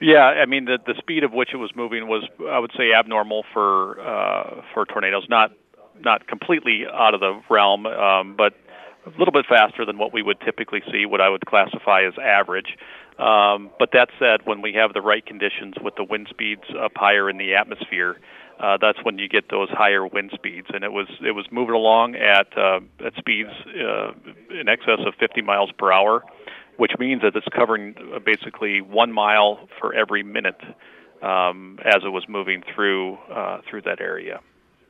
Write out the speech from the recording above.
Yeah, I mean the speed of which it was moving was, I would say, abnormal for tornadoes. Not completely out of the realm, but a little bit faster than what we would typically see, what I would classify as average. But that said, when we have the right conditions with the wind speeds up higher in the atmosphere, that's when you get those higher wind speeds. And it was moving along at speeds in excess of 50 miles per hour, which means that it's covering basically 1 mile for every minute as it was moving through that area.